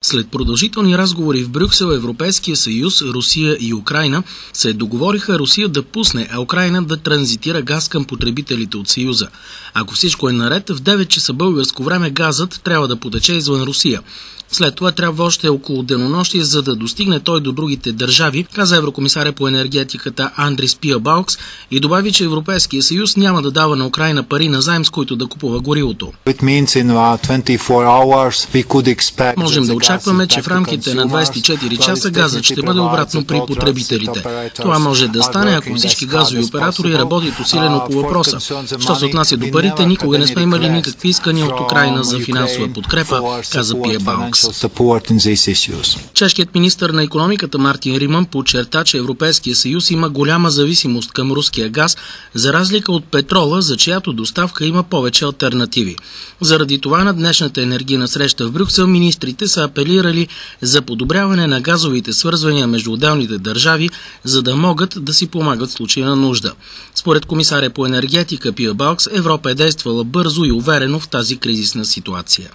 След продължителни разговори в Брюксел, Европейския съюз, Русия и Украйна се договориха Русия да пусне, а Украйна да транзитира газ към потребителите от Съюза. Ако всичко е наред, в 9 часа българско време газът трябва да потече извън Русия. След това трябва още около денонощие, за да достигне той до другите държави, каза еврокомисаря по енергетиката Андрис Пиебалкс и добави, че Европейския съюз няма да дава на Украйна пари на заем, с които да купува горивото. Можем да очакваме, че в рамките на 24 часа газът ще бъде обратно при потребителите. Това може да стане, ако всички газови оператори работят усилено по въпроса. Що се отнася до парите, никога не сме имали никакви искания от Украйна за финансова подкрепа, каза Пиебалкс. Чешкият министър на икономиката Мартин Риман подчерта, че Европейския съюз има голяма зависимост към руския газ, за разлика от петрола, за чиято доставка има повече алтернативи. Заради това на днешната енергийна среща в Брюксел министрите са апелирали за подобряване на газовите свързвания между отделните държави, за да могат да си помагат в случай на нужда. Според комисаря по енергетика Пиебалкс, Европа е действала бързо и уверено в тази кризисна ситуация.